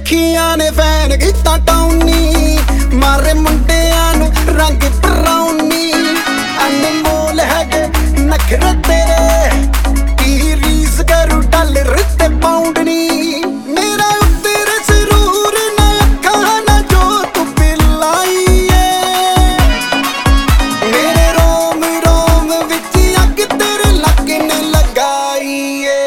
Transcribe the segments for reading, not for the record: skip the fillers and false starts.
ਅੱਖੀਆਂ ਨੇ ਫੈਨ ਕੀਤਾ ਟਾਉਨੀ, ਮਾਰੇ ਮੁੰਡਿਆਂ ਨੂੰ ਰੰਗ ਬਰਾਉਨੀ। ਅਨਮੋਲ ਹੈਗੇ ਨਖਰੇ ਤੇਰੇ, ਕੀ ਰੀਸ ਕਰੂ ਡਾਲਰ ਤੇ ਪਾਉਂਡ ਨੀ। ਮੇਰਾ ਤੇਰੇ ਜ਼ਰੂਰ ਨਾ ਅੱਖਾਂ ਨਾ ਜੋ ਤੂੰ ਪਿਲਾਈ ਏ, ਮੇਰੇ ਰੋਮ ਰੋਮ ਵਿੱਚ ਅੱਗ ਤੇਰੇ ਲੱਕ ਨੇ ਲਗਾਈ ਏ।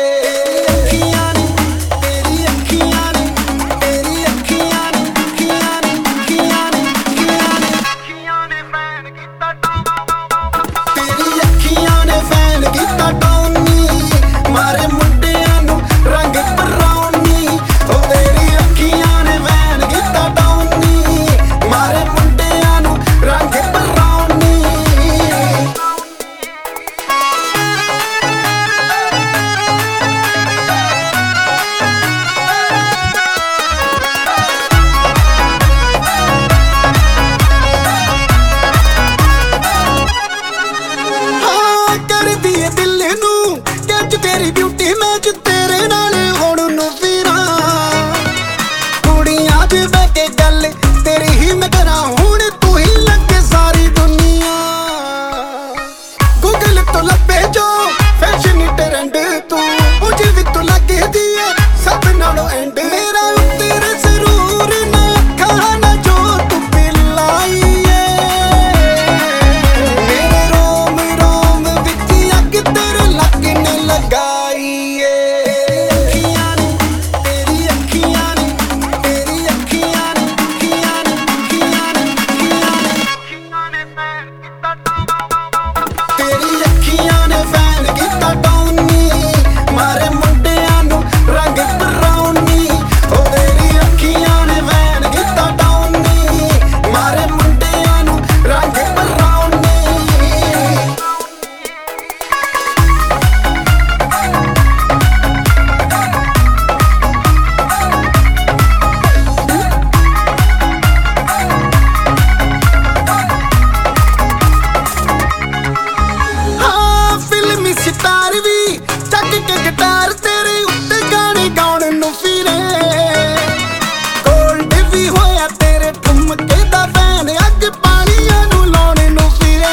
तेरी ब्यूटी मैच तेरे नाल हुण नूं फिरां, कुड़ियां च बह के गल तेरी ही मैं करां, हुण तू ही लगे सारी दुनिया। गूगल तो लभे जो फैशन ट्रेंड, तू मुझे भी तू लगे दी है सब नालों एंड। मेरा तेरे जरूर ना अखां ना जो तू पिलाई है, मेरे रोम रोम विच अग तेरे लग ने लगा। सितार भी चक के गिटार तेरे उत्ते गाने गाउण नूं फिरे, गोल्ड भी होया तेरे ठुमके दा फैन, अग पानियां नूं लाउण नूं फिरे।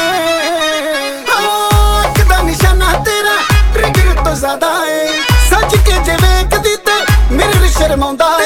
अख दा निशाना तेरा ट्रिगर तो ज्यादा है, सच के जे वेखदी ते मेरे शर्माउंदा है।